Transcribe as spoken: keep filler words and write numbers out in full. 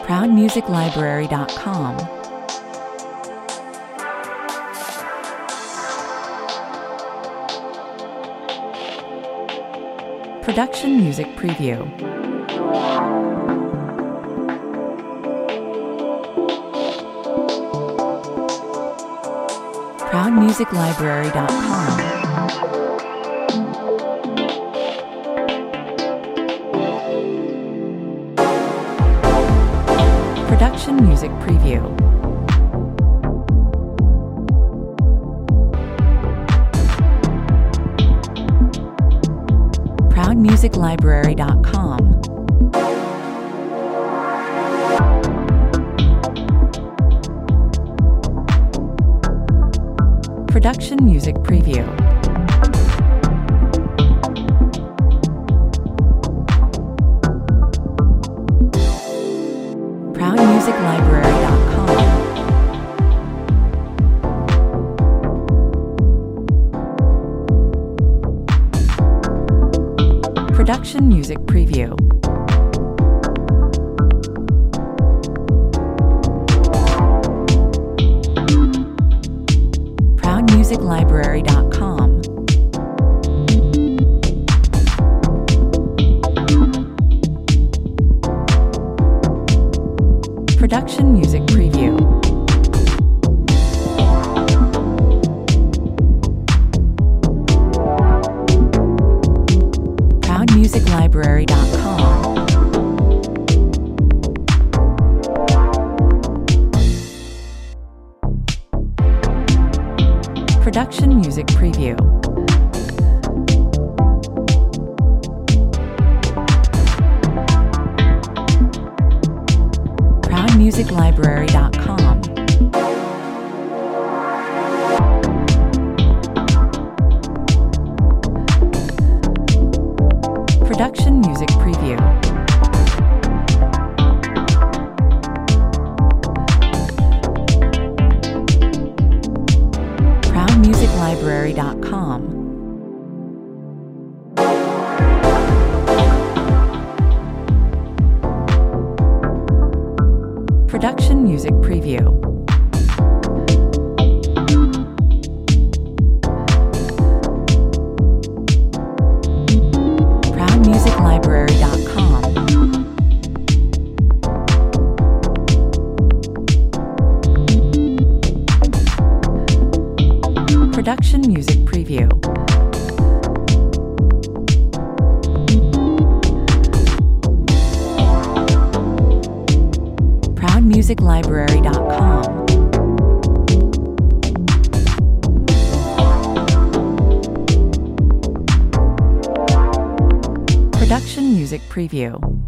proud music library dot com. Production Music Preview. proud music library dot com. Production Music Preview. proud music library dot com. Production Music Preview. proud music library dot com. Production Music Preview. proud music library dot com. Production Music Preview. proud music library dot com. Production Music Preview. proud music library dot com. Production Music Preview. proud music library dot com. Production Music Preview. proud music library dot com. Production Music Preview. proud music library dot com. Production Music Preview.